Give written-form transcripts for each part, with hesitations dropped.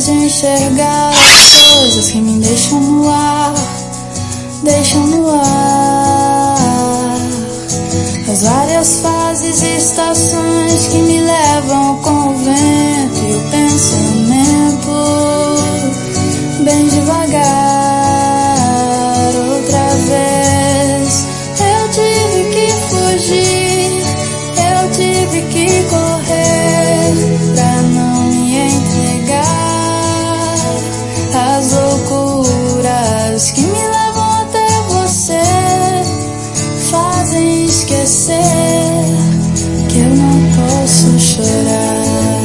de enxergar as coisas que me deixam no ar, deixam no ar. As várias fases e estações que me levam com o vento e o pensamento, bem devagar. Outra vez eu tive que fugir, eu tive que correr pra não me entregar às loucuras que me levam até você, fazem esquecer que eu não posso chorar.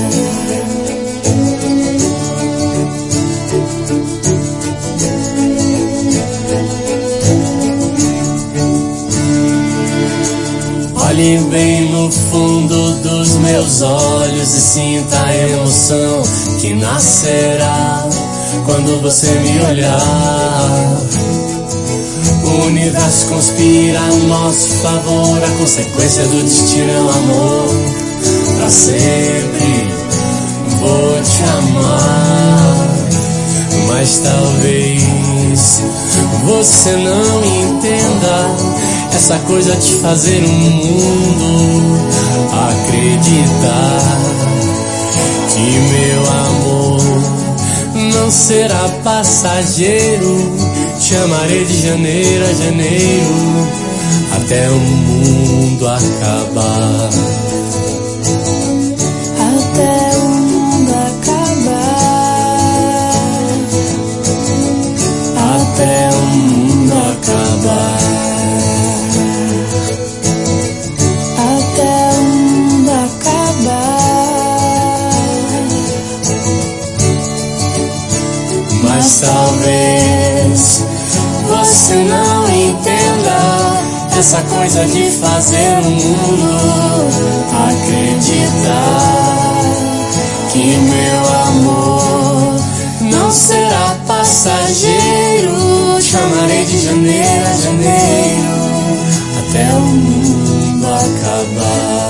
Olhe bem no fundo dos meus olhos e sinta a emoção que nascerá quando você me olhar. O universo conspira a nosso favor, a consequência do destino é o amor. Pra sempre vou te amar, mas talvez você não entenda essa coisa de fazer o mundo acreditar que meu amor não será passageiro. Te amarei de janeiro a janeiro até o mundo acabar. Até o mundo acabar. Até o mundo acabar. Até o mundo acabar. Mas talvez você não entenda essa coisa de fazer o mundo acreditar que meu amor não será passageiro. Te amarei de janeiro a janeiro até o mundo acabar.